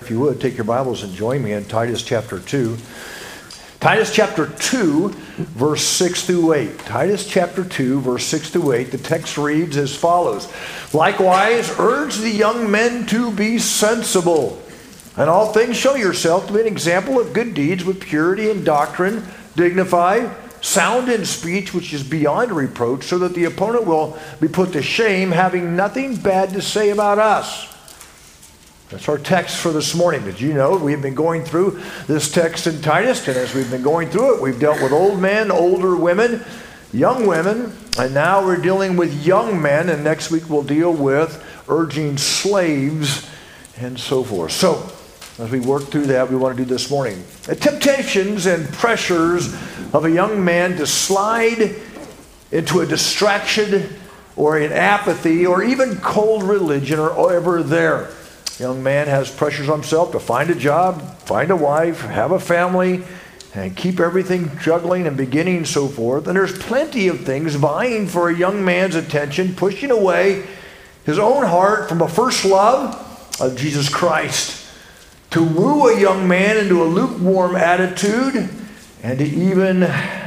If you would, take your Bibles and join me in Titus chapter 2. Titus chapter 2, verse 6 through 8. Titus chapter 2, verse 6 through 8. The text reads as follows. Likewise, urge the young men to be sensible. In all things show yourself to be an example of good deeds with purity in doctrine, dignified, sound in speech, which is beyond reproach, so that the opponent will be put to shame, having nothing bad to say about us. That's our text for this morning. Did you know we've been going through this text in Titus, and as we've been going through it, we've dealt with old men, older women, young women, and now we're dealing with young men, and next week we'll deal with urging slaves and so forth. So, as we work through that, we want to do this morning. The temptations and pressures of a young man to slide into a distraction or an apathy or even cold religion are ever there. Young man has pressures on himself to find a job, find a wife, have a family, and keep everything juggling and beginning and so forth. And there's plenty of things vying for a young man's attention, pushing away his own heart from a first love of Jesus Christ, to woo a young man into a lukewarm attitude, and to even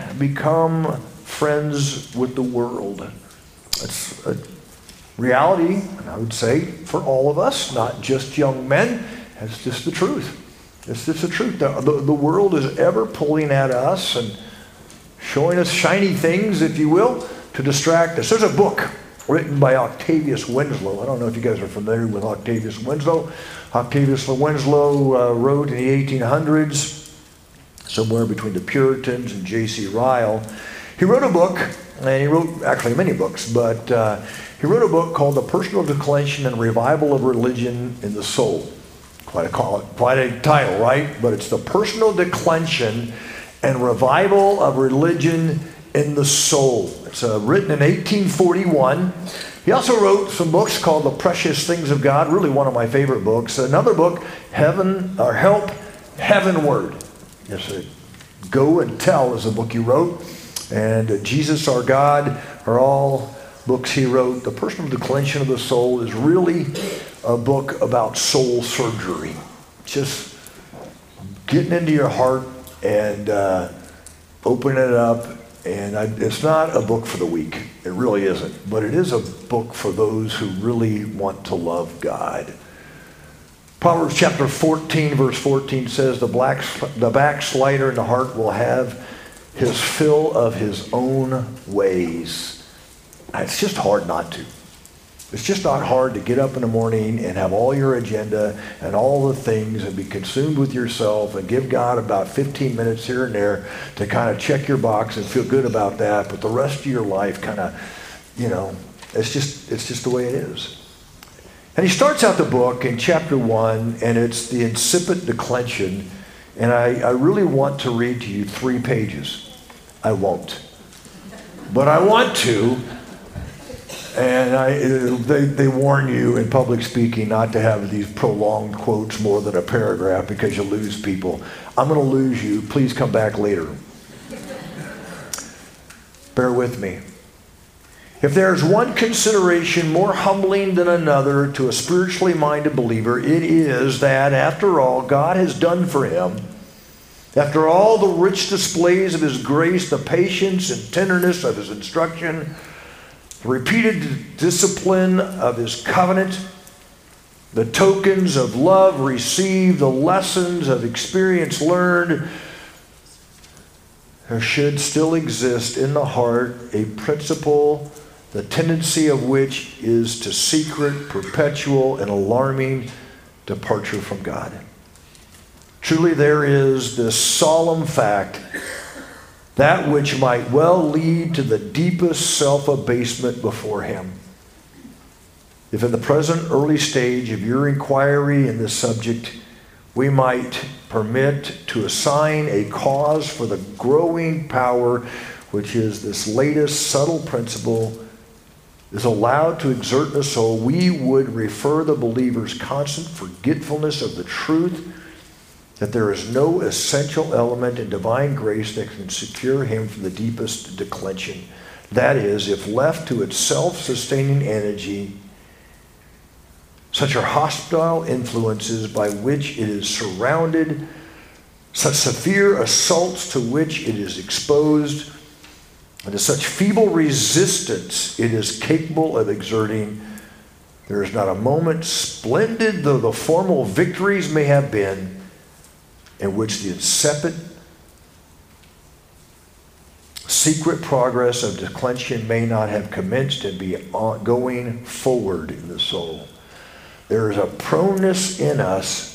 become friends with the world. That's a reality, I would say, for all of us, not just young men. That's just the truth. It's just the truth. The world is ever pulling at us and showing us shiny things, if you will, to distract us. There's a book written by Octavius Winslow. I don't know if you guys are familiar with Octavius Winslow. Octavius Winslow wrote in the 1800s, somewhere between the Puritans and J.C. Ryle. He wrote a book, and he wrote actually many books, but he wrote a book called The Personal Declension and Revival of Religion in the Soul. Quite a title, right? But it's The Personal Declension and Revival of Religion in the Soul. It's written in 1841. He also wrote some books called The Precious Things of God, really one of my favorite books. Another book, Help Heavenward. Yes, Go and Tell is a book he wrote. And Jesus Our God are all books he wrote. The Personal Declension of the Soul is really a book about soul surgery. Just getting into your heart and opening it up. And it's not a book for the weak. It really isn't. But it is a book for those who really want to love God. Proverbs chapter 14, verse 14 says, the backslider in the heart will have his fill of his own ways. It's just hard not to. It's just not hard to get up in the morning and have all your agenda and all the things and be consumed with yourself and give God about 15 minutes here and there to kind of check your box and feel good about that. But the rest of your life kind of, it's just the way it is. And he starts out the book in chapter 1, and it's the incipient declension. And I really want to read to you 3 pages. I won't. But I want to. And they warn you in public speaking not to have these prolonged quotes more than a paragraph because you'll lose people. I'm going to lose you. Please come back later. Bear with me. If there's one consideration more humbling than another to a spiritually minded believer, it is that, after all, God has done for him, after all the rich displays of his grace, the patience and tenderness of his instruction, the repeated discipline of his covenant, the tokens of love received, the lessons of experience learned, there should still exist in the heart a principle, the tendency of which is to secret, perpetual, and alarming departure from God. Truly there is this solemn fact, that which might well lead to the deepest self-abasement before him. If in the present early stage of your inquiry in this subject, we might permit to assign a cause for the growing power, which is this latest subtle principle, is allowed to exert in the soul, we would refer the believer's constant forgetfulness of the truth that there is no essential element in divine grace that can secure him from the deepest declension. That is, if left to its self-sustaining energy, Such are hostile influences by which it is surrounded, such severe assaults to which it is exposed, and to such feeble resistance it is capable of exerting. There is not a moment, splendid though the formal victories may have been, in which the incipient, secret progress of declension may not have commenced and be going forward in the soul. There is a proneness in us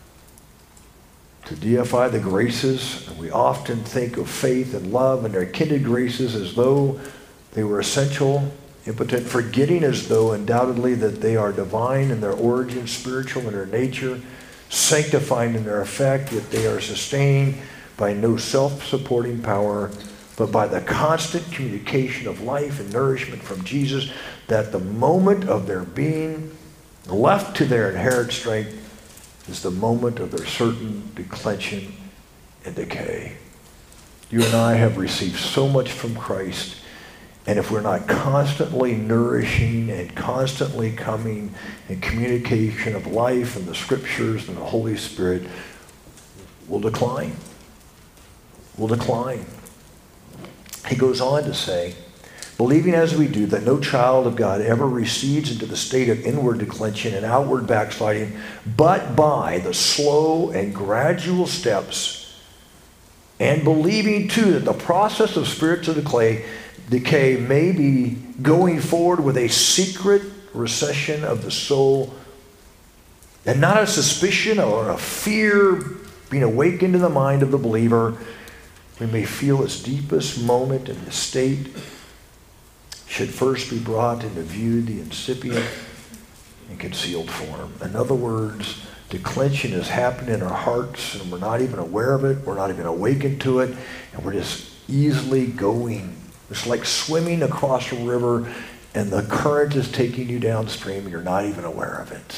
to deify the graces, and we often think of faith and love and their kindred graces as though they were essential, impotent, forgetting as though undoubtedly that they are divine in their origin, spiritual in their nature, sanctifying in their effect, yet they are sustained by no self-supporting power, but by the constant communication of life and nourishment from Jesus, that the moment of their being left to their inherent strength is the moment of their certain declension and decay. You and I have received so much from Christ, and if we're not constantly nourishing and constantly coming in communication of life and the Scriptures and the Holy Spirit, we'll decline. We'll decline. He goes on to say, believing as we do that no child of God ever recedes into the state of inward declension and outward backsliding, but by the slow and gradual steps, and believing too that the process of spiritual decay may be going forward with a secret recession of the soul, and not a suspicion or a fear being awakened in the mind of the believer, we may feel its deepest moment in the state should first be brought into view the incipient and concealed form. In other words, declension is happening in our hearts and we're not even aware of it, we're not even awakened to it, and we're just easily going. It's like swimming across a river and the current is taking you downstream and you're not even aware of it.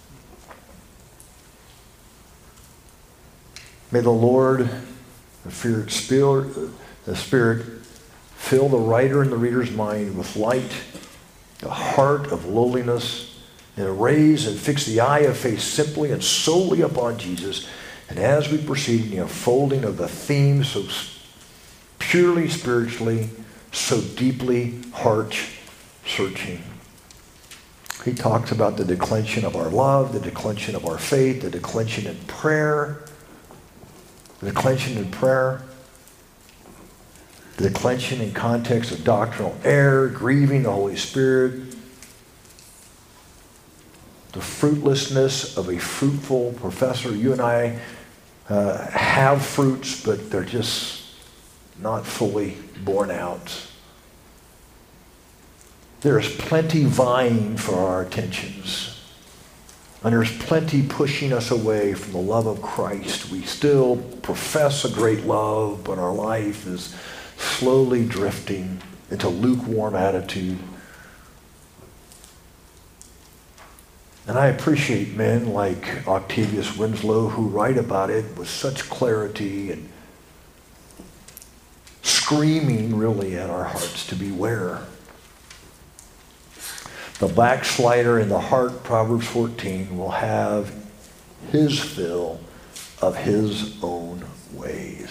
May the Lord, the Spirit, fill the writer and the reader's mind with light, the heart of lowliness, and raise and fix the eye of faith simply and solely upon Jesus. And as we proceed in the unfolding of the theme so purely spiritually, so deeply heart-searching, he talks about the declension of our love, the declension of our faith, the declension in prayer, the declension in prayer, the declension in context of doctrinal error, grieving the Holy Spirit, the fruitlessness of a fruitful professor. You and I have fruits, but they're just not fully borne out. There's plenty vying for our attentions. And there's plenty pushing us away from the love of Christ. We still profess a great love, but our life is slowly drifting into lukewarm attitude. And I appreciate men like Octavius Winslow who write about it with such clarity and screaming really at our hearts to beware. The backslider in the heart, Proverbs 14, will have his fill of his own ways.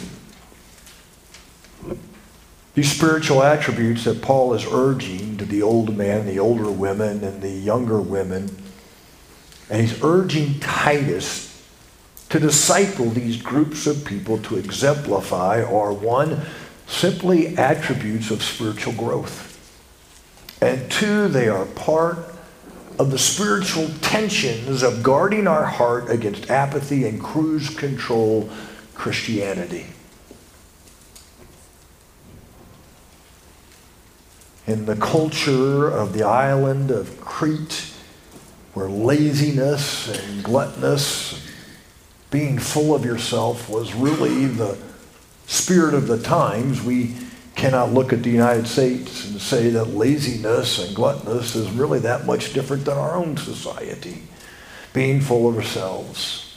These spiritual attributes that Paul is urging to the old man, the older women, and the younger women, and he's urging Titus to disciple these groups of people to exemplify are, one, simply attributes of spiritual growth. And two, they are part of the spiritual tensions of guarding our heart against apathy and cruise control Christianity. In the culture of the island of Crete, where laziness and gluttonous, being full of yourself was really the spirit of the times, we cannot look at the United States and say that laziness and gluttonous is really that much different than our own society, being full of ourselves.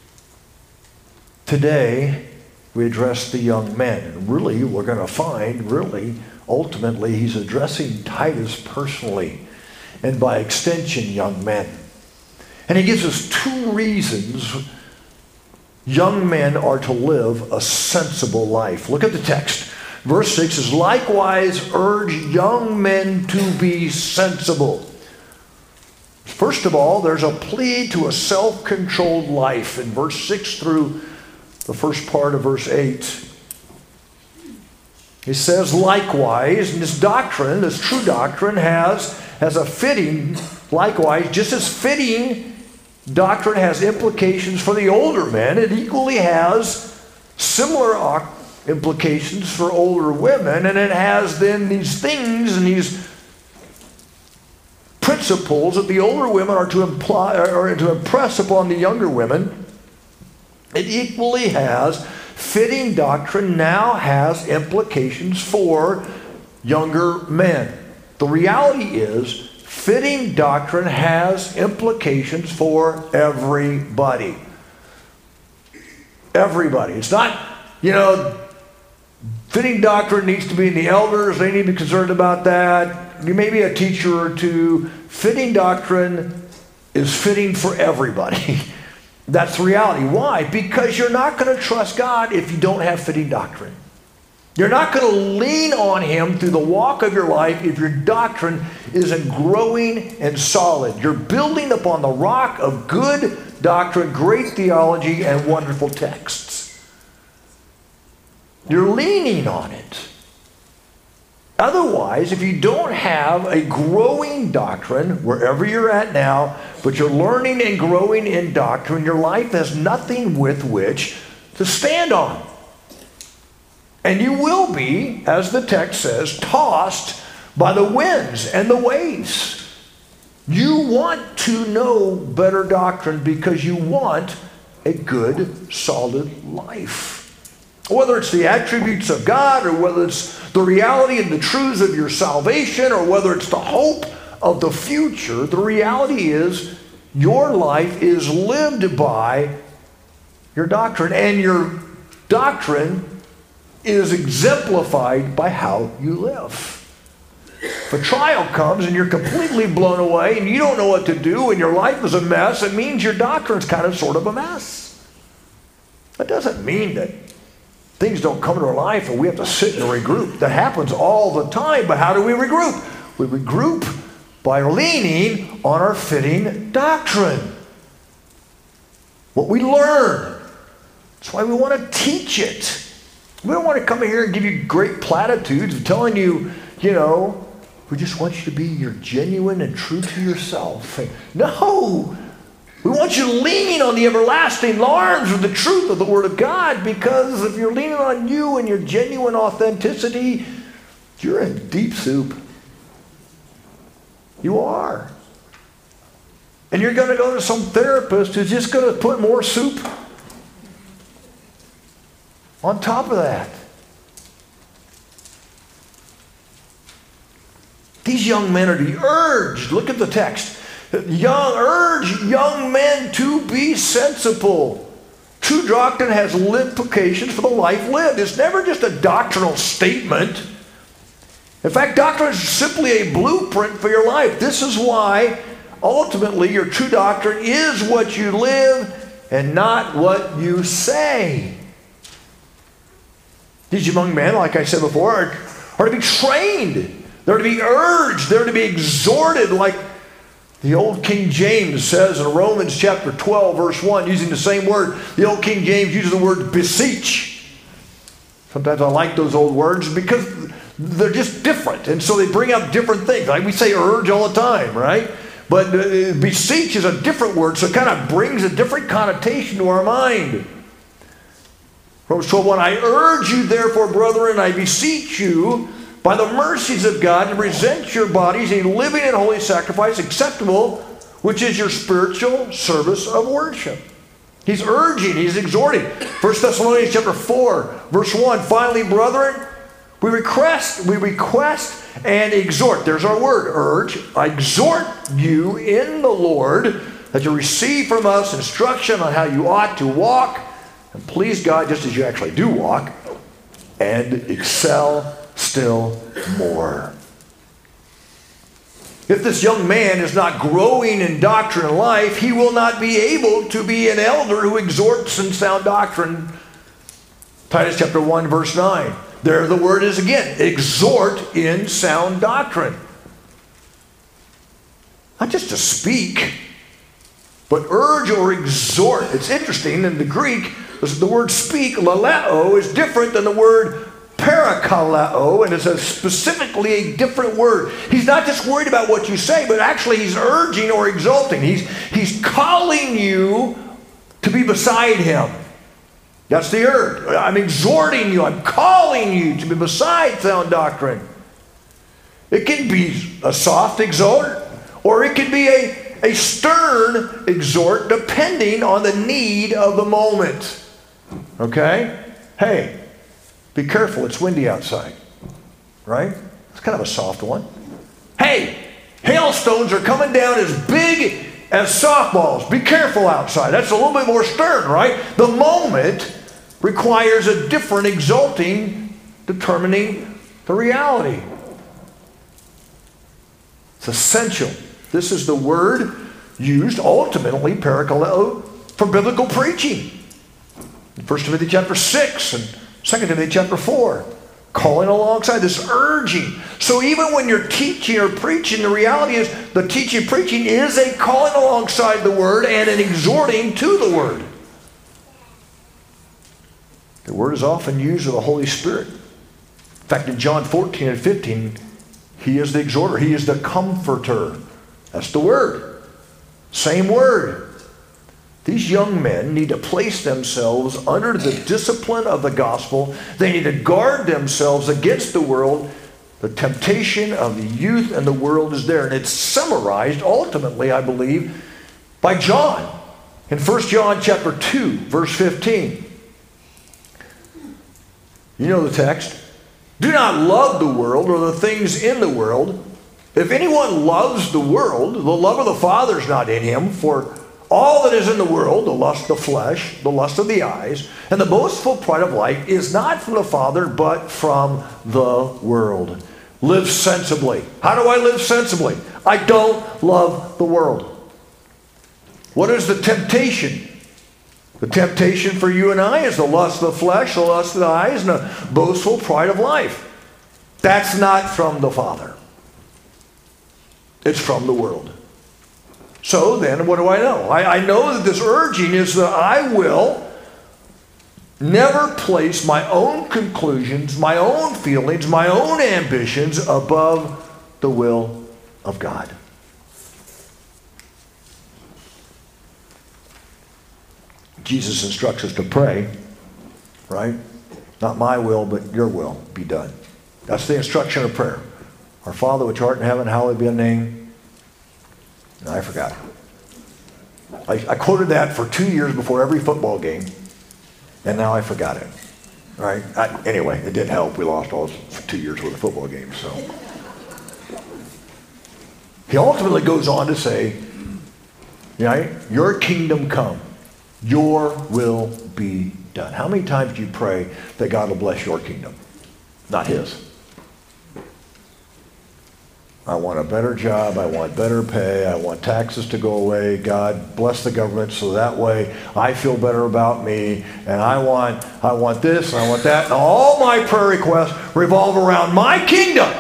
Today, we address the young men, and really we're going to find, ultimately, he's addressing Titus personally, and by extension, young men. And he gives us two reasons young men are to live a sensible life. Look at the text. Verse 6 is, likewise urge young men to be sensible. First of all, there's a plea to a self-controlled life in verse 6 through the first part of verse 8. He says, likewise, and this doctrine, this true doctrine, has a fitting, likewise, just as fitting doctrine has implications for the older men, it equally has similar implications for older women, and it has then these things and these principles that the older women are to imply or to impress upon the younger women. It equally has fitting doctrine now has implications for younger men. The reality is, fitting doctrine has implications for everybody. Everybody. It's not, fitting doctrine needs to be in the elders. They need to be concerned about that. You may be a teacher or two. Fitting doctrine is fitting for everybody. That's the reality. Why? Because you're not going to trust God if you don't have fitting doctrine. You're not going to lean on Him through the walk of your life if your doctrine isn't growing and solid. You're building upon the rock of good doctrine, great theology, and wonderful texts. You're leaning on it. Otherwise, if you don't have a growing doctrine, wherever you're at now, but you're learning and growing in doctrine, your life has nothing with which to stand on. And you will be, as the text says, tossed by the winds and the waves. You want to know better doctrine because you want a good, solid life. Whether it's the attributes of God, or whether it's the reality and the truths of your salvation, or whether it's the hope of the future, the reality is your life is lived by your doctrine, and your doctrine is exemplified by how you live. If a trial comes and you're completely blown away and you don't know what to do and your life is a mess, it means your doctrine's kind of sort of a mess. That doesn't mean that things don't come into our life and we have to sit and regroup. That happens all the time, but how do we regroup? We regroup by leaning on our fitting doctrine. What we learn. That's why we want to teach it. We don't want to come here and give you great platitudes of telling you, we just want you to be your genuine and true to yourself. No! We want you to lean on the everlasting arms of the truth of the Word of God, because if you're leaning on you and your genuine authenticity, you're in deep soup. You are. And you're going to go to some therapist who's just going to put more soup on top of that. These young men are to be urged. Look at the text. Urge young men to be sensible. True doctrine has implications for the life lived. It's never just a doctrinal statement. In fact, doctrine is simply a blueprint for your life. This is why, ultimately, your true doctrine is what you live and not what you say. These young men, like I said before, are to be trained. They're to be urged. They're to be exhorted, like the old King James says in Romans chapter 12, verse 1, using the same word. The old King James uses the word beseech. Sometimes I like those old words because they're just different. And so they bring up different things. Like we say urge all the time, right? But beseech is a different word, so it kind of brings a different connotation to our mind. Romans 12:1, I urge you therefore, brethren, I beseech you, by the mercies of God, to present your bodies a living and holy sacrifice, acceptable, which is your spiritual service of worship. He's urging, he's exhorting. 1 Thessalonians chapter 4, verse 1, finally, brethren, we request and exhort. There's our word, urge. I exhort you in the Lord that you receive from us instruction on how you ought to walk and please God just as you actually do walk, and excel still more. If this young man is not growing in doctrine and life, he will not be able to be an elder who exhorts in sound doctrine. Titus chapter 1, verse 9. There the word is again, exhort in sound doctrine. Not just to speak, but urge or exhort. It's interesting, in the Greek, the word speak, laleo, is different than the word parakaleo, and it's specifically a different word. He's not just worried about what you say, but actually he's urging or exalting. He's calling you to be beside him. That's the urge. I'm exhorting you. I'm calling you to be beside sound doctrine. It can be a soft exhort, or it can be a stern exhort, depending on the need of the moment. Okay? Hey, be careful, it's windy outside. Right? It's kind of a soft one. Hey, hailstones are coming down as big as softballs. Be careful outside. That's a little bit more stern, right? The moment requires a different exalting, determining the reality. It's essential. This is the word used ultimately, parakaleo, for biblical preaching. In 1 Timothy chapter 6 and 2 Timothy chapter 4. Calling alongside, this urging. So even when you're teaching or preaching, the reality is the teaching preaching is a calling alongside the word and an exhorting to the word. The word is often used of the Holy Spirit. In fact, in John 14 and 15, he is the exhorter. He is the comforter. That's the word. Same word. These young men need to place themselves under the discipline of the gospel. They need to guard themselves against the world. The temptation of the youth and the world is there. And it's summarized ultimately, I believe, by John. In 1 John chapter 2, verse 15. You know the text. Do not love the world or the things in the world. If anyone loves the world, the love of the Father is not in him. For all that is in the world, the lust of the flesh, the lust of the eyes, and the boastful pride of life is not from the Father, but from the world. Live sensibly. How do I live sensibly? I don't love the world. What is the temptation? The temptation for you and I is the lust of the flesh, the lust of the eyes, and the boastful pride of life. That's not from the Father. It's from the world. So then, what do I know? I know that this urging is that I will never place my own conclusions, my own feelings, my own ambitions above the will of God. Jesus instructs us to pray, right? Not my will, but your will be done. That's the instruction of prayer. Our Father which art in heaven, hallowed be thy name. No, I forgot. I quoted that for 2 years before every football game, and now I forgot it. Right? Anyway, it didn't help. We lost all 2 years worth of football games. So he ultimately goes on to say, right? Your kingdom come. Your will be done. How many times do you pray that God will bless your kingdom? Not his. I want a better job. I want better pay. I want taxes to go away. God, bless the government so that way I feel better about me. And I want this and I want that. And all my prayer requests revolve around my kingdom.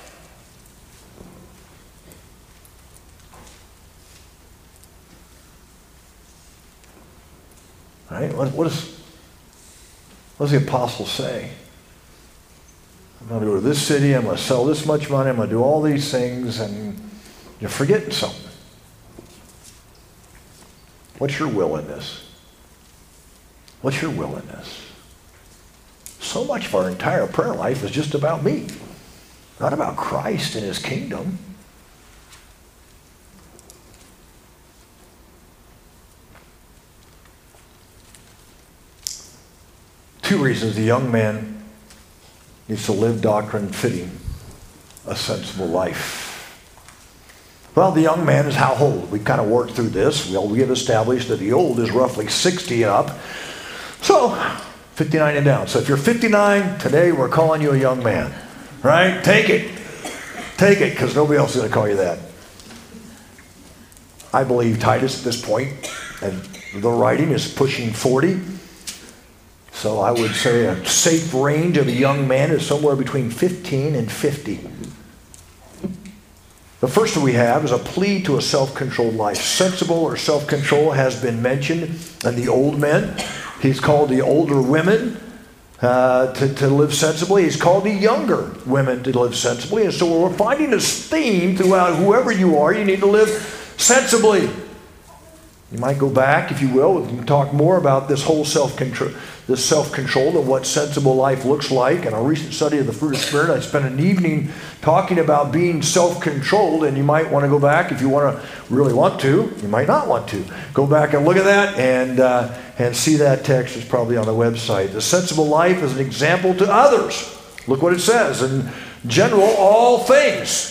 Right? What does the apostle say? I'm going to go to this city, I'm going to sell this much money, I'm going to do all these things, and you're forgetting something. What's your will in this? What's your will in this? So much of our entire prayer life is just about me, not about Christ and his kingdom. Two reasons the young man needs to live doctrine fitting a sensible life. Well, the young man is how old? We kind of worked through this. We have established that the old is roughly 60 and up. So, 59 and down. So if you're 59, today we're calling you a young man. Right? Take it. Take it, because nobody else is going to call you that. I believe Titus at this point, and the writing is pushing 40. So I would say a safe range of a young man is somewhere between 15 and 50. The first we have is a plea to a self-controlled life. Sensible or self-control has been mentioned in the old men. He's called the older women to live sensibly. He's called the younger women to live sensibly. And so we're finding this theme throughout whoever you are, you need to live sensibly. You might go back, if you will, we can talk more about this whole self-control and what sensible life looks like. In a recent study of the fruit of the Spirit, I spent an evening talking about being self-controlled, and you might want to go back if you really want to. You might not want to. Go back and look at that and see that text. Is probably on the website. The sensible life is an example to others. Look what it says. In general, all things.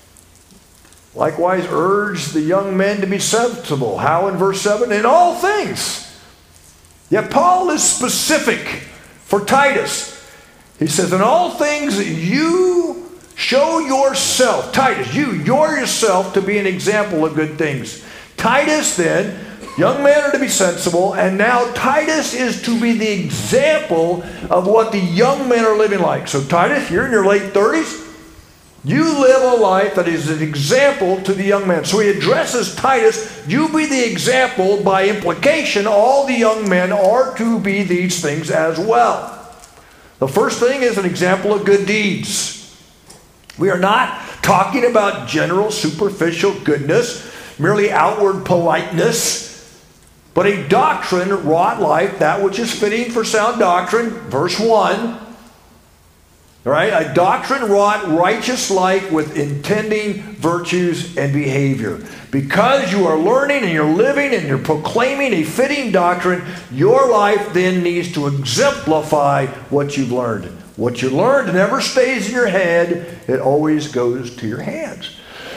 Likewise, urge the young men to be sensible. How in verse 7? In all things. Yet Paul is specific for Titus. He says, in all things you show yourself, Titus, you're yourself to be an example of good things. Titus then, young men are to be sensible, and now Titus is to be the example of what the young men are living like. So Titus, you're in your late 30s. You live a life that is an example to the young man. So he addresses Titus, you be the example. By implication, all the young men are to be these things as well. The first thing is an example of good deeds. We are not talking about general superficial goodness, merely outward politeness, but a doctrine-wrought life, that which is fitting for sound doctrine, verse 1. All right, a doctrine-wrought righteous life with intending virtues and behavior. Because you are learning and you're living and you're proclaiming a fitting doctrine, your life then needs to exemplify what you've learned. What you learned never stays in your head. It always goes to your hands.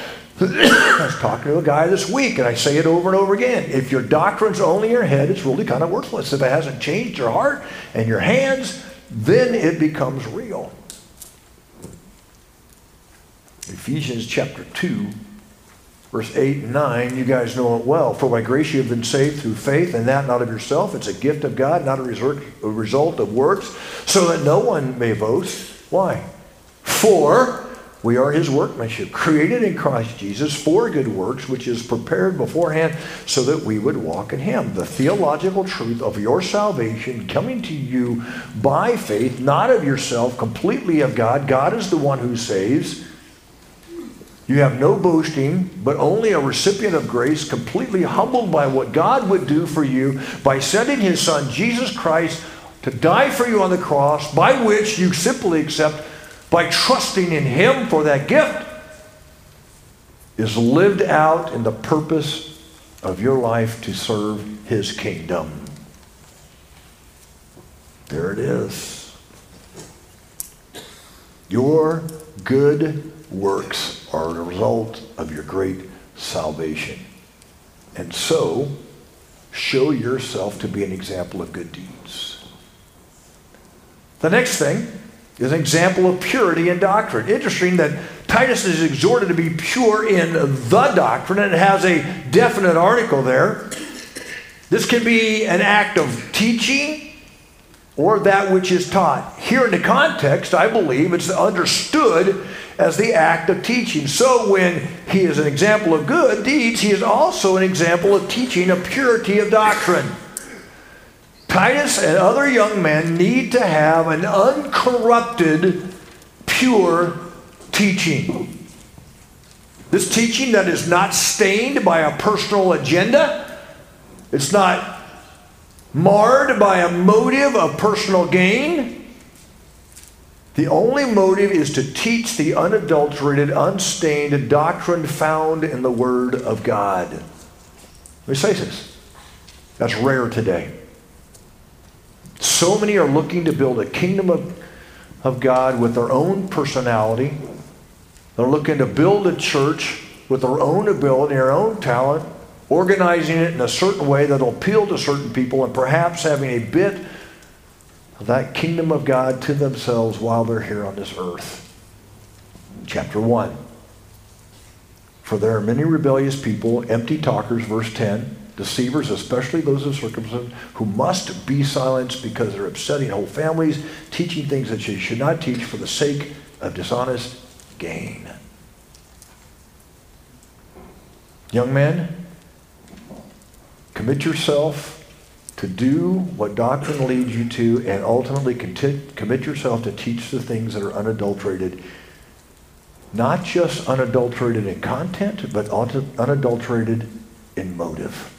I was talking to a guy this week, and I say it over and over again. If your doctrine's only in your head, it's really kind of worthless. If it hasn't changed your heart and your hands, then it becomes real. Ephesians chapter 2, verse 8 and 9, you guys know it well. For by grace you have been saved through faith, and that not of yourself. It's a gift of God, not a result of works, so that no one may boast. Why? For we are his workmanship, created in Christ Jesus for good works, which is prepared beforehand so that we would walk in him. The theological truth of your salvation coming to you by faith, not of yourself, completely of God. God is the one who saves. You have no boasting, but only a recipient of grace, completely humbled by what God would do for you by sending his son, Jesus Christ, to die for you on the cross, by which you simply accept by trusting in him for that gift, is lived out in the purpose of your life to serve his kingdom. There it is. Your good works are a result of your great salvation. And so, show yourself to be an example of good deeds. The next thing is an example of purity in doctrine. Interesting that Titus is exhorted to be pure in the doctrine, and it has a definite article there. This can be an act of teaching or that which is taught. Here in the context, I believe it's understood as the act of teaching. So when he is an example of good deeds, he is also an example of teaching a purity of doctrine. Titus and other young men need to have an uncorrupted, pure teaching. This teaching that is not stained by a personal agenda. It's not marred by a motive of personal gain. The only motive is to teach the unadulterated, unstained doctrine found in the Word of God. Let me say this. That's rare today. So many are looking to build a kingdom of God with their own personality. They're looking to build a church with their own ability, their own talent, organizing it in a certain way that will appeal to certain people, and perhaps having a bit of that kingdom of God to themselves while they're here on this earth. Chapter 1. For there are many rebellious people, empty talkers, verse 10, deceivers, especially those of circumcision, who must be silenced because they're upsetting whole families, teaching things that they should not teach for the sake of dishonest gain. Young men, commit yourself to do what doctrine leads you to, and ultimately commit yourself to teach the things that are unadulterated. Not just unadulterated in content, but unadulterated in motive.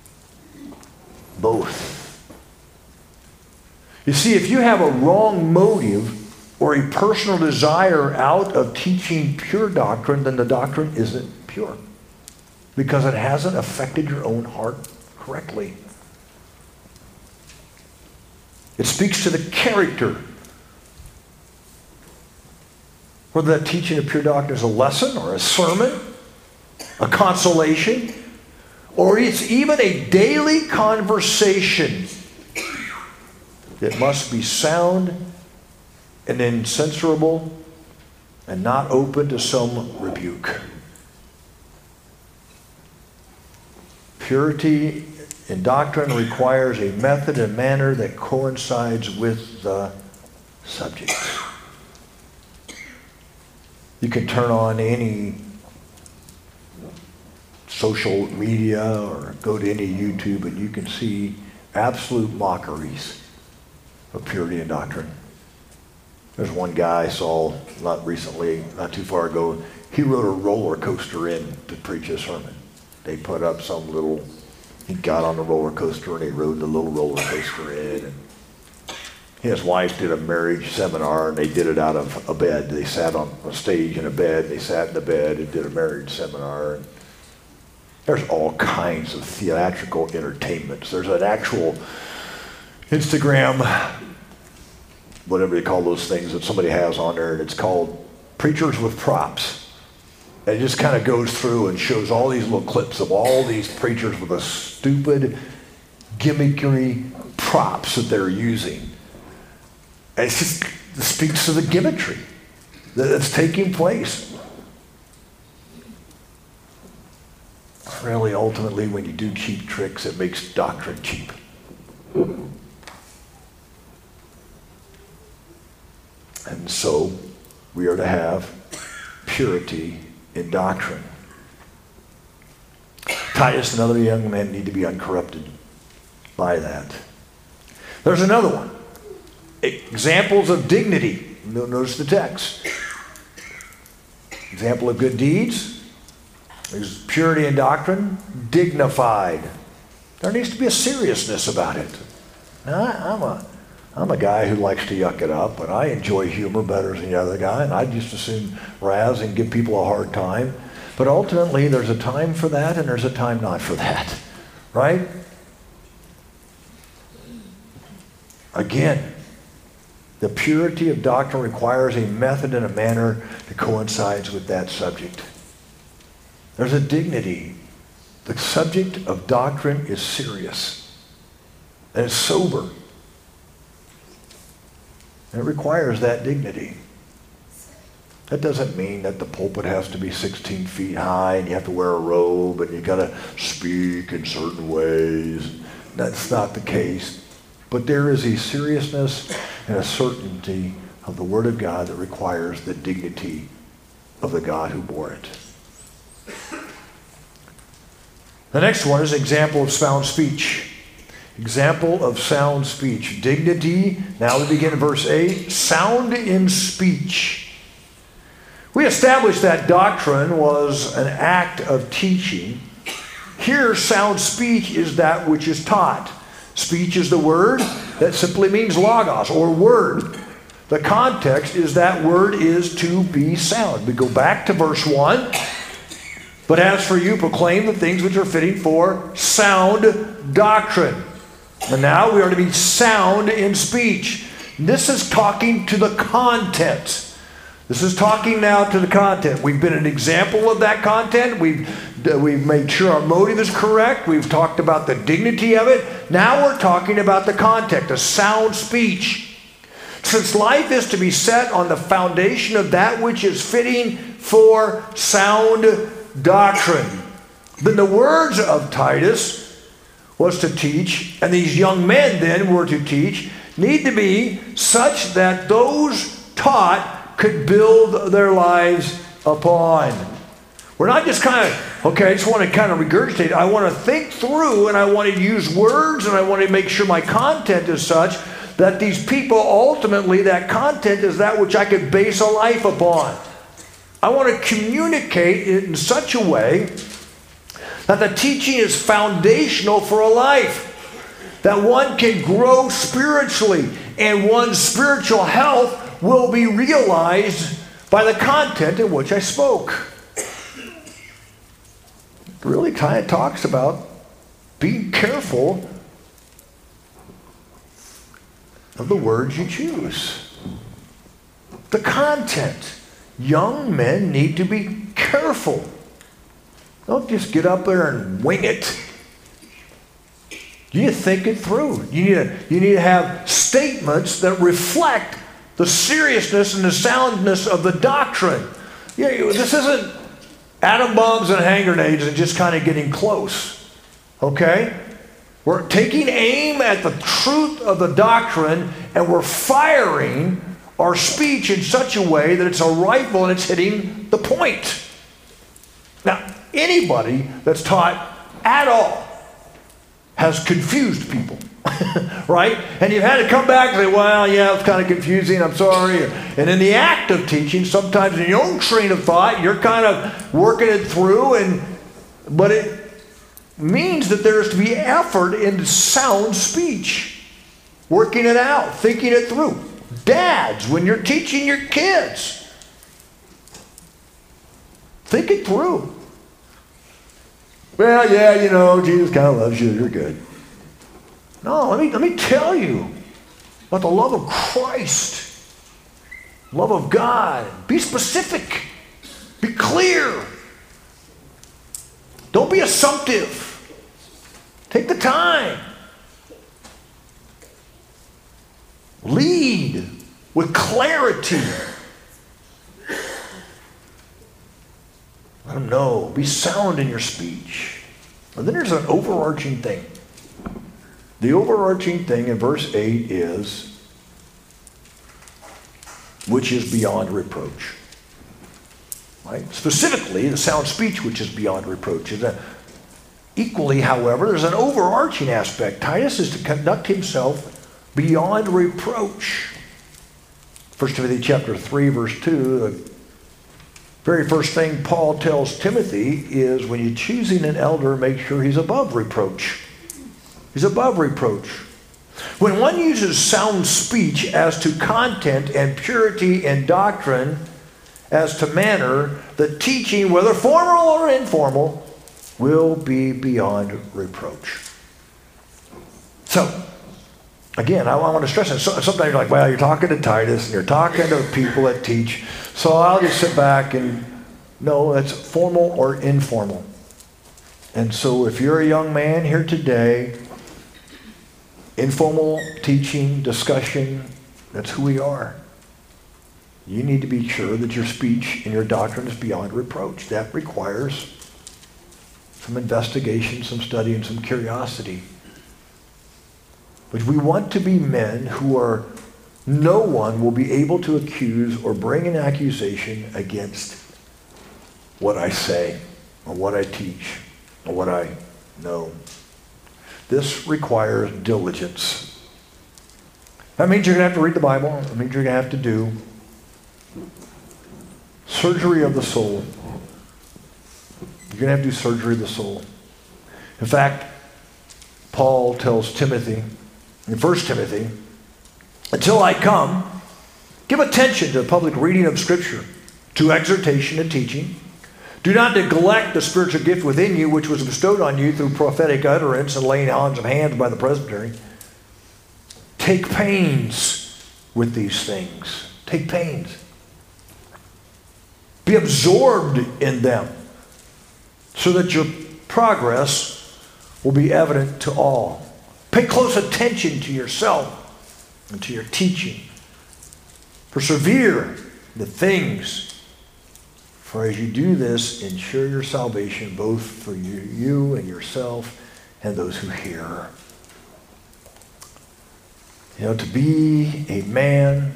Both. You see, if you have a wrong motive or a personal desire out of teaching pure doctrine, then the doctrine isn't pure, because it hasn't affected your own heart correctly. It speaks to the character. Whether that teaching of pure doctrine is a lesson or a sermon, a consolation, or it's even a daily conversation, it must be sound and incensurable and not open to some rebuke. Purity in doctrine requires a method and manner that coincides with the subject. You can turn on any social media or go to any YouTube and you can see absolute mockeries of purity and doctrine. There's one guy I saw not too far ago. He rode a roller coaster in to preach a sermon. They put up he got on the roller coaster and he rode the little roller coaster in. And his wife did a marriage seminar and they did it out of a bed. They sat on a stage in a bed. They sat in the bed and did a marriage seminar. And there's all kinds of theatrical entertainments. There's an actual Instagram, whatever they call those things that somebody has on there, and it's called Preachers with Props. And it just kind of goes through and shows all these little clips of all these preachers with the stupid, gimmicky props that they're using. And it speaks to the gimmickry that's taking place. Really, ultimately, when you do cheap tricks, it makes doctrine cheap. And so, we are to have purity in doctrine. Titus and other young men need to be uncorrupted by that. There's another one. Examples of dignity. Notice the text. Example of good deeds. There's purity in doctrine. Dignified. There needs to be a seriousness about it. Now, I'm a guy who likes to yuck it up, and I enjoy humor better than the other guy, and I just assume razz and give people a hard time. But ultimately, there's a time for that, and there's a time not for that. Right? Again, the purity of doctrine requires a method and a manner that coincides with that subject. There's a dignity. The subject of doctrine is serious, and it's sober. And it requires that dignity. That doesn't mean that the pulpit has to be 16 feet high and you have to wear a robe and you got to speak in certain ways. That's not the case. But there is a seriousness and a certainty of the Word of God that requires the dignity of the God who bore it. The next one is an example of sound speech. Example of sound speech. Dignity. Now we begin in verse 8. Sound in speech. We established that doctrine was an act of teaching. Here, sound speech is that which is taught. Speech is the word that simply means logos, or word. The context is that word is to be sound. We go back to verse 1. But as for you, proclaim the things which are fitting for sound doctrine. And now we are to be sound in speech. This is talking to the content. This is talking now to the content. We've been an example of that content. We've made sure our motive is correct. We've talked about the dignity of it. Now we're talking about the content, a sound speech. Since life is to be set on the foundation of that which is fitting for sound doctrine. Then the words of Titus was to teach, and these young men then were to teach, need to be such that those taught could build their lives upon. We're not just kind of, okay, I just want to kind of regurgitate. I want to think through, and I want to use words, and I want to make sure my content is such that these people ultimately, that content is that which I could base a life upon. I want to communicate it in such a way that the teaching is foundational for a life, that one can grow spiritually, and one's spiritual health will be realized by the content in which I spoke. It really kind of talks about being careful of the words you choose. The content. Young men need to be careful. Don't just get up there and wing it. You need to think it through. You need to have statements that reflect the seriousness and the soundness of the doctrine. This isn't atom bombs and hand grenades and just kind of getting close. Okay? We're taking aim at the truth of the doctrine, and we're firing our speech in such a way that it's a rifle and it's hitting the point. Now, anybody that's taught at all has confused people, right? And you've had to come back and say, well, yeah, it's kind of confusing, I'm sorry. And in the act of teaching, sometimes in your own train of thought, you're kind of working it through, but it means that there is to be effort in sound speech, working it out, thinking it through. Dads, when you're teaching your kids, think it through. Well, yeah, Jesus kind of loves you. You're good. No, let me tell you about the love of Christ, love of God. Be specific. Be clear. Don't be assumptive. Take the time. Lead with clarity. Let them know. Be sound in your speech. And then there's an overarching thing. The overarching thing in verse 8 is, which is beyond reproach. Right? Specifically, the sound speech which is beyond reproach. Equally, however, there's an overarching aspect. Titus is to conduct himself beyond reproach. 1 Timothy chapter 3, verse 2, the very first thing Paul tells Timothy is when you're choosing an elder, make sure he's above reproach. He's above reproach. When one uses sound speech as to content and purity and doctrine as to manner, the teaching, whether formal or informal, will be beyond reproach. So, again, I want to stress this. Sometimes you're like, well, you're talking to Titus and you're talking to people that teach, so I'll just sit back and, no, it's formal or informal. And so if you're a young man here today, informal teaching, discussion, that's who we are. You need to be sure that your speech and your doctrine is beyond reproach. That requires some investigation, some study, and some curiosity. But we want to be men who are, no one will be able to accuse or bring an accusation against what I say or what I teach or what I know. This requires diligence. That means you're going to have to read the Bible. That means you're going to have to do surgery of the soul. You're going to have to do surgery of the soul. In fact, Paul tells Timothy, in 1 Timothy, until I come, give attention to the public reading of Scripture, to exhortation and teaching. Do not neglect the spiritual gift within you, which was bestowed on you through prophetic utterance and laying on of hands by the presbytery. Take pains with these things. Take pains. Be absorbed in them so that your progress will be evident to all. Pay close attention to yourself and to your teaching. Persevere in the things For as you do this, ensure your salvation both for you and yourself and those who hear. To be a man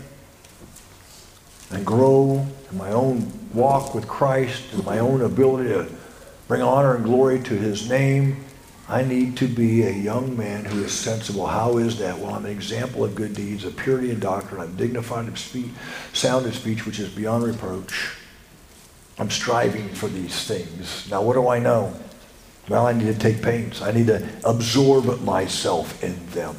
and grow in my own walk with Christ and my own ability to bring honor and glory to his name, I need to be a young man who is sensible. How is that? Well, I'm an example of good deeds, of purity in doctrine. I'm dignified of speech, sound of speech, which is beyond reproach. I'm striving for these things. Now, what do I know? Well, I need to take pains. I need to absorb myself in them.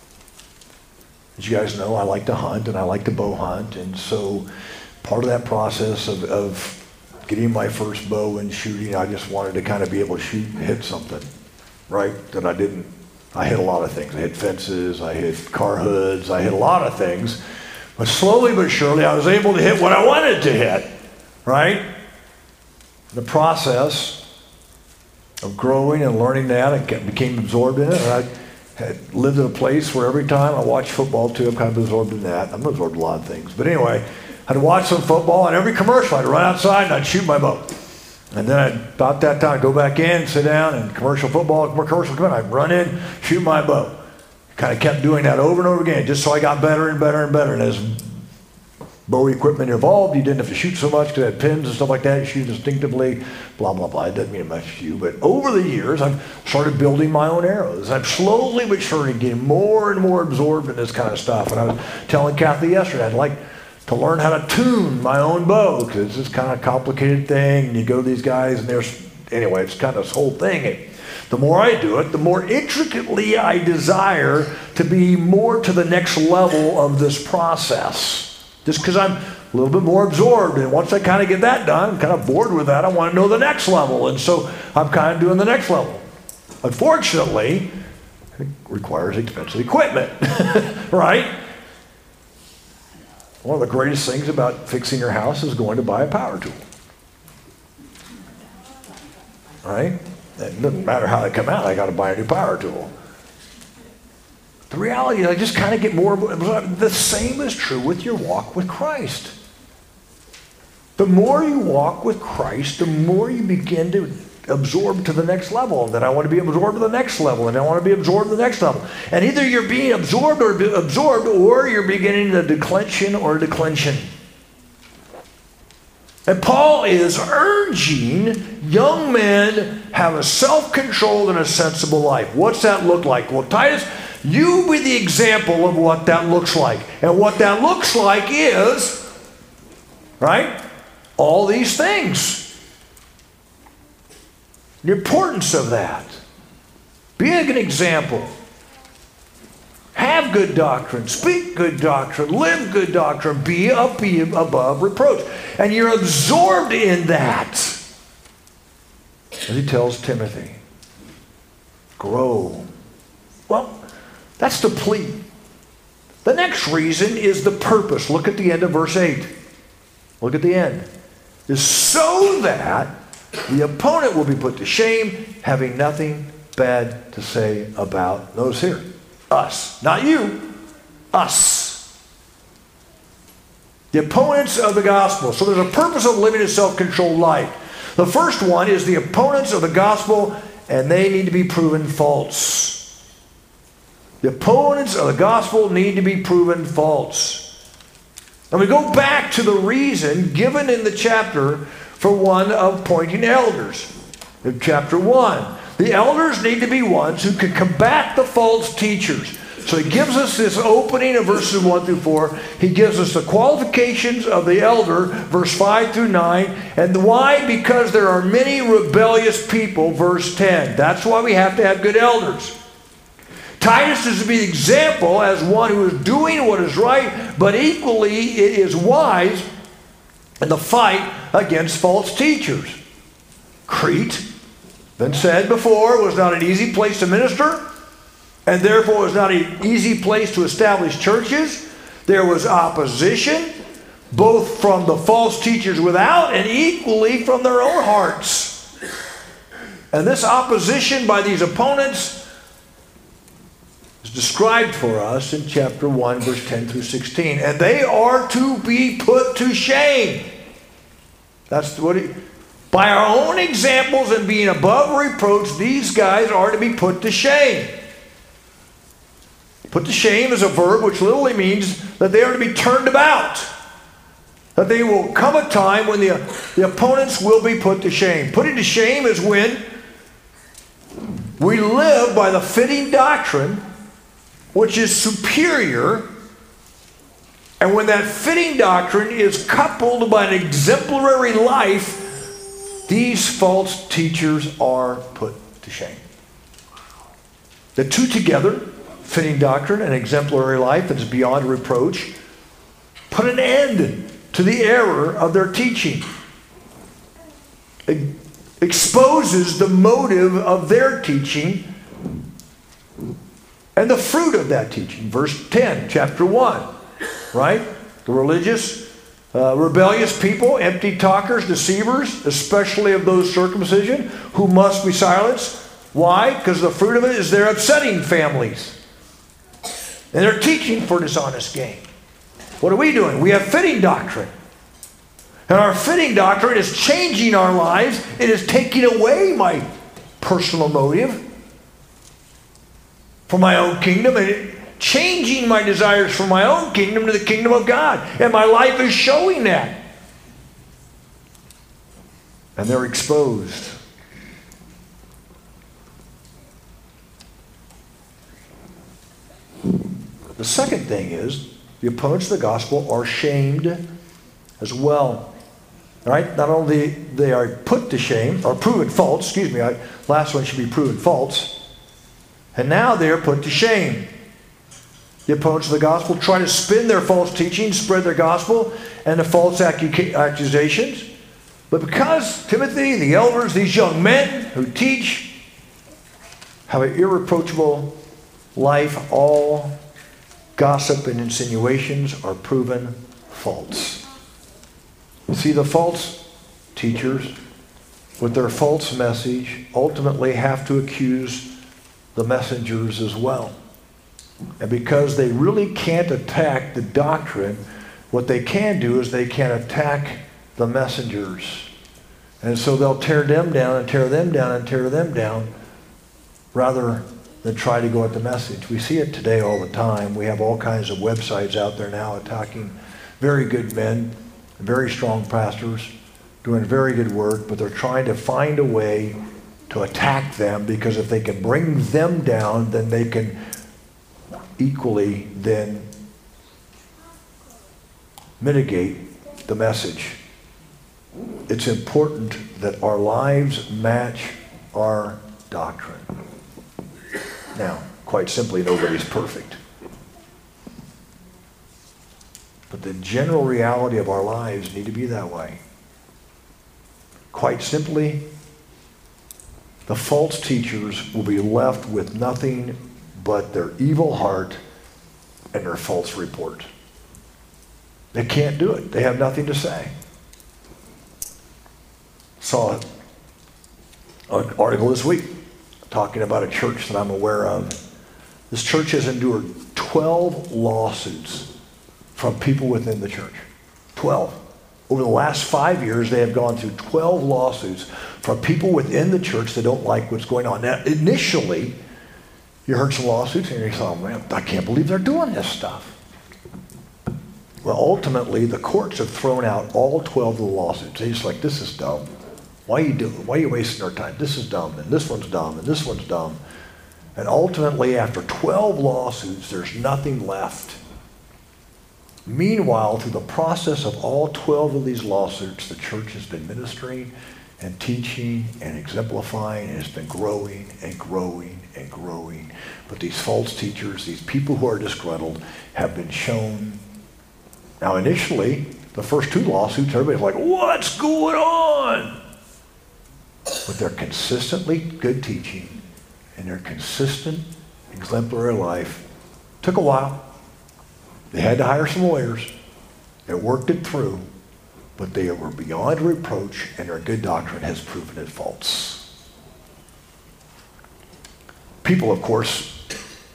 As you guys know, I like to hunt and I like to bow hunt. And so part of that process of getting my first bow and shooting, I just wanted to kind of be able to shoot and hit something, right? That I didn't. I hit a lot of things. I hit fences, I hit car hoods, I hit a lot of things. But slowly but surely, I was able to hit what I wanted to hit, right? The process of growing and learning that, I became absorbed in it. And I had lived in a place where every time I watched football too, I'm kind of absorbed in that. I'm absorbed in a lot of things. But anyway, I'd watch some football, and every commercial, I'd run outside and I'd shoot my bow. And then about that time, I'd go back in, sit down, and commercial come in, I'd run in, shoot my bow. Kind of kept doing that over and over again, just so I got better and better and better. And as bow equipment evolved, you didn't have to shoot so much because it had pins and stuff like that. You shoot instinctively, blah, blah, blah. It doesn't mean much to you. But over the years, I've started building my own arrows. I'm slowly but surely getting more and more absorbed in this kind of stuff. And I was telling Kathy yesterday, I'd like to learn how to tune my own bow because it's this kind of complicated thing. And you go to these guys, and anyway, it's kind of this whole thing. And the more I do it, the more intricately I desire to be more to the next level of this process. Just because I'm a little bit more absorbed. And once I kind of get that done, I'm kind of bored with that. I want to know the next level. And so I'm kind of doing the next level. Unfortunately, it requires expensive equipment, right? One of the greatest things about fixing your house is going to buy a power tool, right? It doesn't matter how they come out, I got to buy a new power tool. The reality is I just kind of get more. The same is true with your walk with Christ. The more you walk with Christ, the more you begin to absorb to the next level. And then I want to be absorbed to the next level, and I want to be absorbed to the next level. And either you're being absorbed, or you're beginning the declension or declension. And Paul is urging young men have a self-controlled and a sensible life. What's that look like? Well, Titus, you be the example of what that looks like. And what that looks like is, right, all these things. The importance of that. Be an example. Have good doctrine. Speak good doctrine. Live good doctrine. Be above reproach. And you're absorbed in that. As he tells Timothy, grow. Well, that's the plea. The next reason is the purpose. Look at the end of verse 8. Look at the end. Is so that the opponent will be put to shame, having nothing bad to say about, notice here, us. Not you, us. The opponents of the gospel. So there's a purpose of living a self-controlled life. The first one is the opponents of the gospel, and they need to be proven false. The opponents of the gospel need to be proven false. And we go back to the reason given in the chapter for one of appointing elders. In chapter 1, the elders need to be ones who can combat the false teachers. So he gives us this opening of verses 1 through 4. He gives us the qualifications of the elder, verse 5 through 9. And why? Because there are many rebellious people, verse 10. That's why we have to have good elders. Titus is to be the example as one who is doing what is right, but equally it is wise in the fight against false teachers. Crete, been said before, was not an easy place to minister, and therefore was not an easy place to establish churches. There was opposition, both from the false teachers without and equally from their own hearts. And this opposition by these opponents is described for us in chapter 1, verse 10 through 16. And they are to be put to shame. That's what by our own examples and being above reproach, these guys are to be put to shame. Put to shame is a verb which literally means that they are to be turned about. That they will come a time when the opponents will be put to shame. Putting to shame is when we live by the fitting doctrine which is superior, and when that fitting doctrine is coupled by an exemplary life, these false teachers are put to shame. The two together, fitting doctrine and exemplary life that is beyond reproach, put an end to the error of their teaching. It exposes the motive of their teaching and the fruit of that teaching. Verse 10, chapter 1, right? The religious, rebellious people, empty talkers, deceivers, especially of those circumcision, who must be silenced. Why? Because the fruit of it is they're upsetting families. And they're teaching for dishonest gain. What are we doing? We have fitting doctrine. And our fitting doctrine is changing our lives. It is taking away my personal motive for my own kingdom and changing my desires from my own kingdom to the kingdom of God. And my life is showing that. And they're exposed. The second thing is the opponents of the gospel are shamed as well. Right? Not only they are put to shame, or proven false, excuse me, last one should be proven false. And now they are put to shame. The opponents of the gospel try to spin their false teachings, spread their gospel, and the false accusations. But because Timothy, the elders, these young men who teach, have an irreproachable life, all gossip and insinuations are proven false. You see, the false teachers, with their false message, ultimately have to accuse the messengers as well. And because they really can't attack the doctrine, what they can do is they can attack the messengers. And so they'll tear them down and tear them down and tear them down rather than try to go at the message. We see it today all the time. We have all kinds of websites out there now attacking very good men, very strong pastors, doing very good work, but they're trying to find a way to attack them, because if they can bring them down, then they can equally then mitigate the message. It's important that our lives match our doctrine. Now, quite simply, nobody's perfect. But the general reality of our lives need to be that way. Quite simply, the false teachers will be left with nothing but their evil heart and their false report. They can't do it. They have nothing to say. Saw an article this week talking about a church that I'm aware of. This church has endured 12 lawsuits from people within the church. 12. Over the last 5 years, they have gone through 12 lawsuits from people within the church that don't like what's going on. Now, initially, you heard some lawsuits and you thought, man, I can't believe they're doing this stuff. Well, ultimately, the courts have thrown out all 12 of the lawsuits. They're just like, this is dumb. Why are you wasting our time? This is dumb, and this one's dumb, and this one's dumb. And ultimately, after 12 lawsuits, there's nothing left. Meanwhile, through the process of all 12 of these lawsuits, the church has been ministering and teaching and exemplifying, and it's been growing and growing and growing. But these false teachers, these people who are disgruntled, have been shown. Now, initially, the first 2 lawsuits, everybody's like, what's going on? But their consistently good teaching and their consistent exemplary life took a while. They had to hire some lawyers. They worked it through, but they were beyond reproach, and their good doctrine has proven it false. People, of course,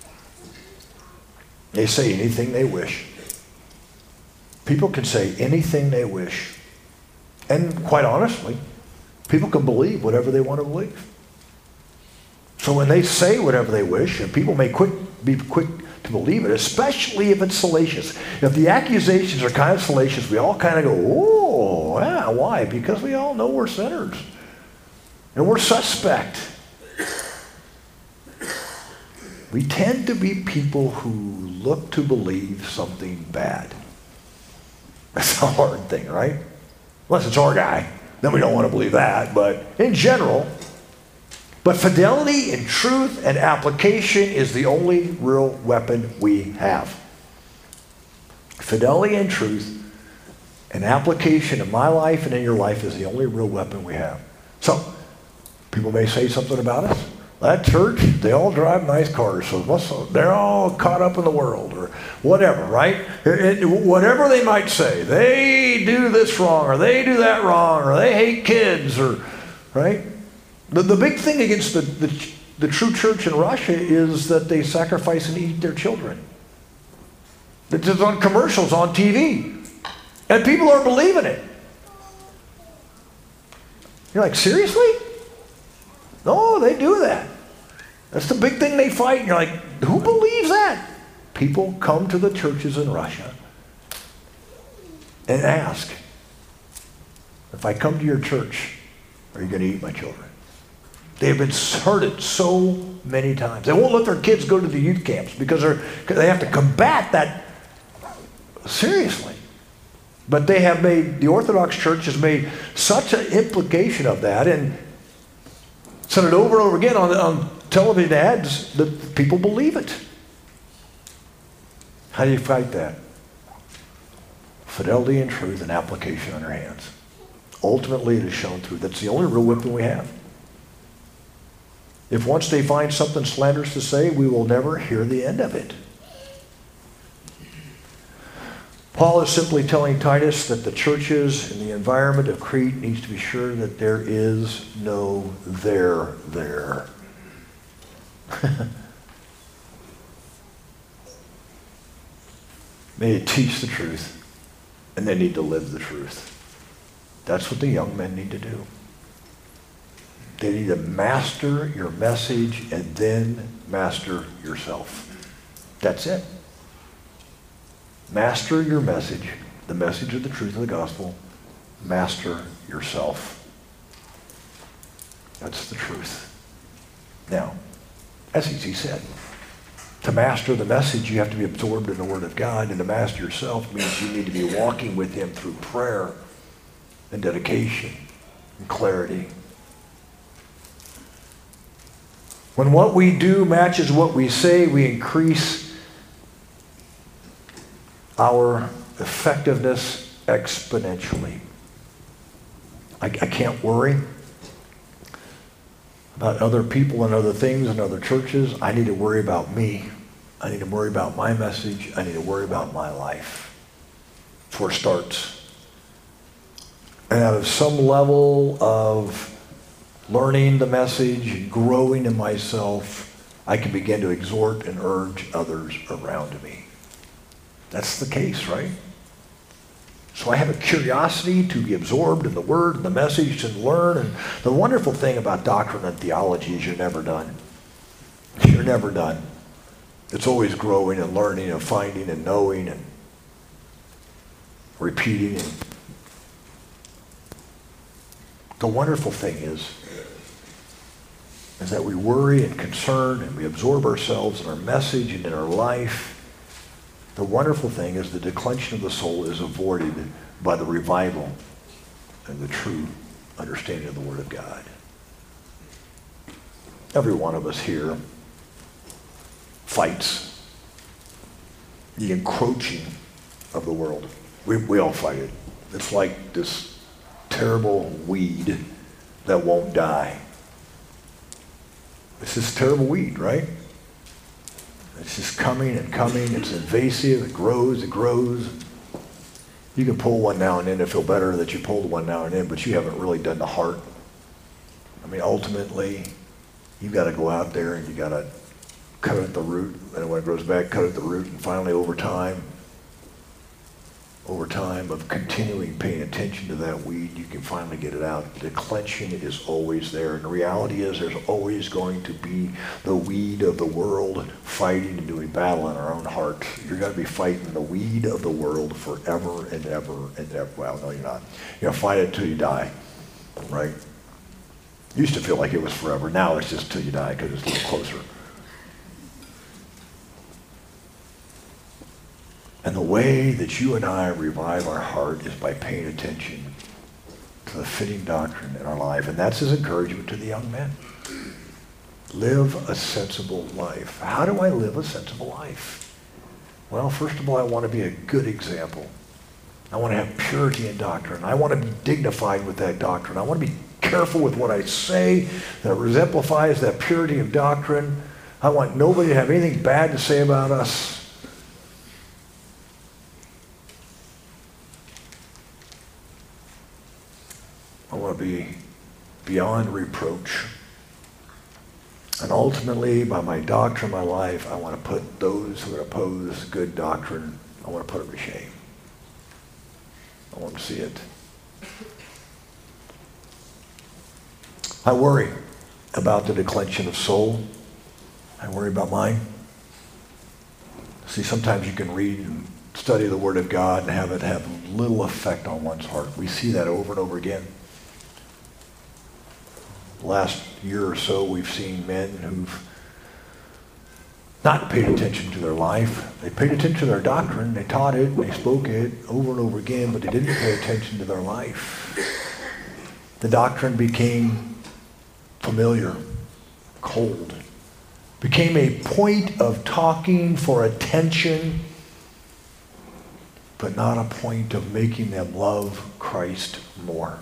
they say anything they wish. People can say anything they wish. And quite honestly, people can believe whatever they want to believe. So when they say whatever they wish, and people may be quick to believe it, especially if it's salacious. If the accusations are kind of salacious, we all kind of go, oh, yeah, why? Because we all know we're sinners. And we're suspect. We tend to be people who look to believe something bad. That's a hard thing, right? Unless it's our guy. Then we don't want to believe that. But in general, but fidelity and truth and application is the only real weapon we have. Fidelity and truth and application in my life and in your life is the only real weapon we have. So, people may say something about us. That church, they all drive nice cars, so they're all caught up in the world or whatever, right? Whatever they might say. They do this wrong or they do that wrong or they hate kids or, right? The big thing against the true church in Russia is that they sacrifice and eat their children. It's just on commercials, on TV. And people are believing it. You're like, seriously? No, they do that. That's the big thing they fight. And you're like, who believes that? People come to the churches in Russia and ask, if I come to your church, are you going to eat my children? They've been hurted so many times. They won't let their kids go to the youth camps because they have to combat that seriously. But the Orthodox Church has made such an implication of that and said it over and over again on television ads that people believe it. How do you fight that? Fidelity and truth and application on your hands. Ultimately, it is shown through. That's the only real weapon we have. If once they find something slanderous to say, we will never hear the end of it. Paul is simply telling Titus that the churches and the environment of Crete needs to be sure that there is no there there. May they teach the truth, and they need to live the truth. That's what the young men need to do. They need to master your message and then master yourself. That's it. Master your message, the message of the truth of the gospel. Master yourself. That's the truth. Now, as he said, to master the message, you have to be absorbed in the Word of God, and to master yourself means you need to be walking with Him through prayer and dedication and clarity. When what we do matches what we say, we increase our effectiveness exponentially. I can't worry about other people and other things and other churches. I need to worry about me. I need to worry about my message. I need to worry about my life. That's where it starts. And out of some level of learning the message and growing in myself, I can begin to exhort and urge others around me. That's the case, right? So I have a curiosity to be absorbed in the Word and the message and learn. And the wonderful thing about doctrine and theology is you're never done. You're never done. It's always growing and learning and finding and knowing and repeating. And the wonderful thing is that we worry and concern and we absorb ourselves in our message and in our life. The wonderful thing is the declension of the soul is avoided by the revival and the true understanding of the Word of God. Every one of us here fights the encroaching of the world. We all fight it. It's like this terrible weed that won't die. It's this terrible weed, right? It's just coming and coming. It's invasive. It grows. It grows. You can pull one now and then to feel better that you pulled one now and then, but you haven't really done the heart. I mean, ultimately, you've got to go out there and you got to cut at the root. And when it grows back, cut at the root. And finally, over time, over time of continuing paying attention to that weed, you can finally get it out. The declension is always there. And the reality is there's always going to be the weed of the world fighting and doing battle in our own hearts. You're going to be fighting the weed of the world forever and ever and ever. Well, no, you're not. You're going to fight it till you die, right? Used to feel like it was forever. Now it's just till you die because it's a little closer. And the way that you and I revive our heart is by paying attention to the fitting doctrine in our life. And that's his encouragement to the young men. Live a sensible life. How do I live a sensible life? Well, first of all, I want to be a good example. I want to have purity in doctrine. I want to be dignified with that doctrine. I want to be careful with what I say that exemplifies that purity of doctrine. I want nobody to have anything bad to say about us. I want to be beyond reproach. And ultimately, by my doctrine, my life, I want to put those who oppose good doctrine, I want to put them to shame. I want to see it. I worry about the declension of soul. I worry about mine. See, sometimes you can read and study the Word of God and have it have little effect on one's heart. We see that over and over again. Last year or so, we've seen men who've not paid attention to their life. They paid attention to their doctrine. They taught it. They spoke it over and over again, but they didn't pay attention to their life. The doctrine became familiar, cold. Became a point of talking for attention, but not a point of making them love Christ more.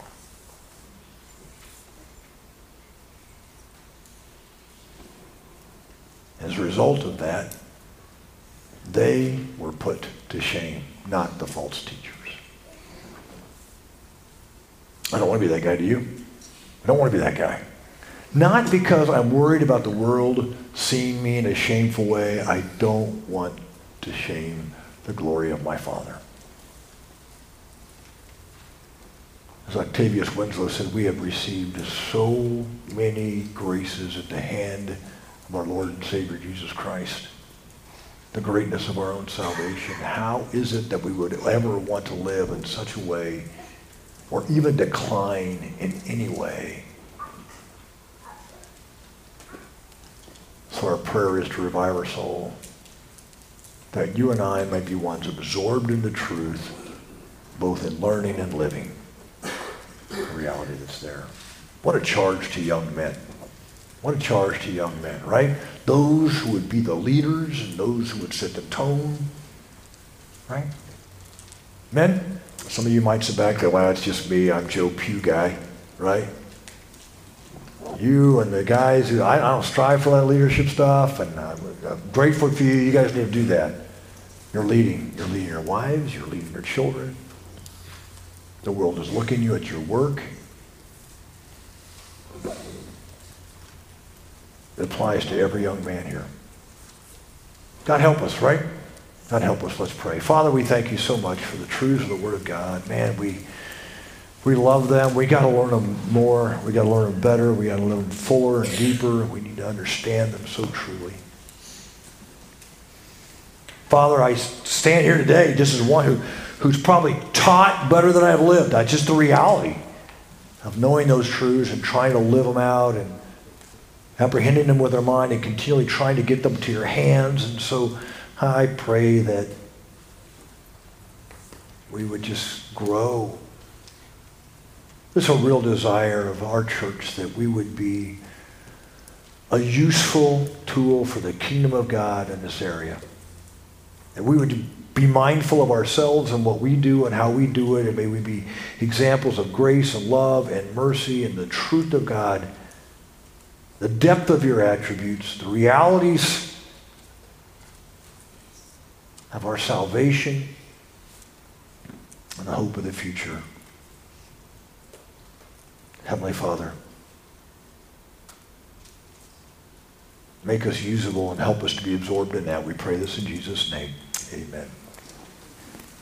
As a result of that, they were put to shame, not the false teachers. I don't want to be that guy, do you? I don't want to be that guy. Not because I'm worried about the world seeing me in a shameful way. I don't want to shame the glory of my Father. As Octavius Winslow said, we have received so many graces at the hand of our Lord and Savior Jesus Christ. The greatness of our own salvation. How is it that we would ever want to live in such a way or even decline in any way? So our prayer is to revive our soul, that you and I might be ones absorbed in the truth, both in learning and living the reality that's there. What a charge to young men. What a charge to young men, right? Those who would be the leaders and those who would set the tone, right? Men, some of you might sit back and go, well, it's just me, I'm Joe Pew guy, right? You and the guys who, I don't strive for that leadership stuff, and I'm grateful for you. You guys need to do that. You're leading. You're leading your wives. You're leading your children. The world is looking at you at your work. It applies to every young man here. God help us, right? God help us. Let's pray. Father, we thank you so much for the truths of the Word of God. Man, we love them. We got to learn them more. We got to learn them better. We got to learn them fuller and deeper. We need to understand them so truly. Father, I stand here today just as one who's probably taught better than I've lived. That's just the reality of knowing those truths and trying to live them out and apprehending them with our mind and continually trying to get them to your hands. And so I pray that we would just grow. It's a real desire of our church that we would be a useful tool for the kingdom of God in this area. That we would be mindful of ourselves and what we do and how we do it, and may we be examples of grace and love and mercy and the truth of God, the depth of your attributes, the realities of our salvation, and the hope of the future. Heavenly Father, make us usable and help us to be absorbed in that. We pray this in Jesus' name. Amen.